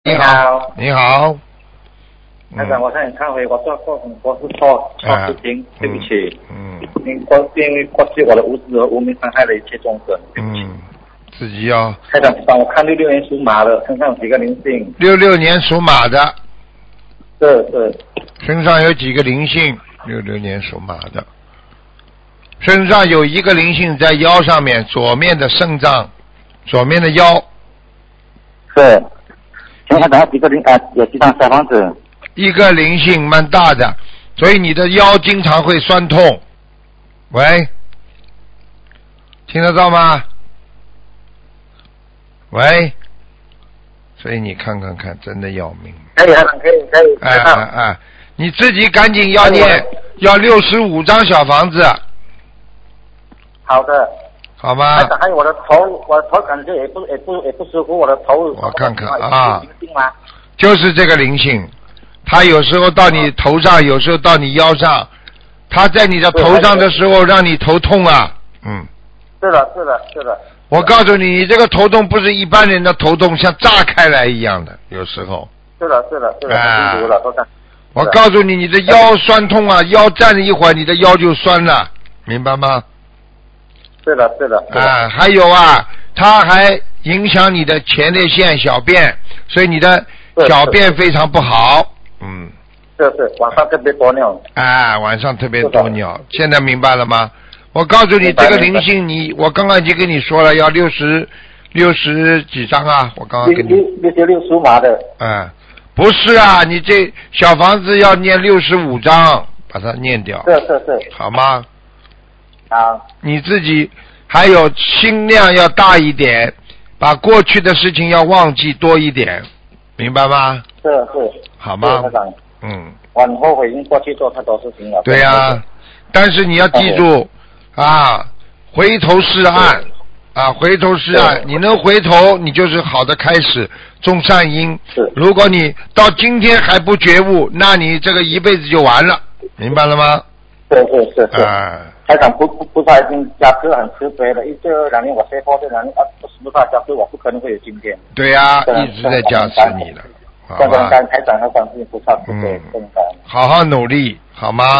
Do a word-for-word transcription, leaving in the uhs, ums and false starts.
你好，你好。 台长，我向你忏悔，我做过很多次错错事情，对不起。 嗯。 因过因为过去我的无知和无名伤害了一切众生，对不起。 嗯，自己要。 台长，帮我看六六年属马的身上有几个灵性？ 六六年属马的。 是是。 身上有几个灵性？六六年属马的。身上有一个灵性在腰上面，左面的肾脏，左面的腰。 是。请问台长几个灵啊？有几张小房子？ 一个灵性蛮大的，所以你的腰经常会酸痛。喂，听得到吗？喂，所以你看看看，真的要命。 可以，可以，可以。 哎哎哎，你自己赶紧要念，要六十五张小房子。 好的。 好吗？ 台长，还有我的头，我的头感觉也不也不也不舒服，我的头。 我看看啊。 灵性吗？ 就是这个灵性。他有时候到你头上，有时候到你腰上，他在你的头上的时候让你头痛啊，嗯。 是的，是的，是的。 我告诉你，你这个头痛不是一般人的头痛，像炸开来一样的，有时候。 是的，是的，是的， 啊、 清楚了，都看。 我告诉你，你的腰酸痛啊，腰站了一会儿，你的腰就酸了，明白吗？ 是的，是的。 啊，还有啊，它还影响你的前列腺、小便，所以你的小便非常不好。嗯， 是是，晚上特别多尿。 啊，晚上特别多尿，现在明白了吗？我告诉你，这个灵性你，我刚刚已经跟你说了，要六十六十几张啊，我刚刚跟你。 六六十六属马的。 嗯，不是啊，你这小房子要念六十五张，把它念掉。 是是是。 好吗？ 好。 你自己还有心量要大一点，把过去的事情要忘记多一点，明白吗？ 是是。 好吗？ 嗯。我很后悔，因为过去做太多事情了。 对呀、啊，但是你要记住啊，回头是岸啊，回头是岸。你能回头，你就是好的开始，种善因。 是。 如果你到今天还不觉悟，那你这个一辈子就完了，明白了吗？ 是是是是。 啊。 台长不不不，他已经加持很慈悲了。一这两年我学佛，这两年啊不是不是加持，我不可能会有今天。 对呀、啊，一直在加持你的。 好吧。台长和观世音菩萨，嗯， 好好努力，好吗？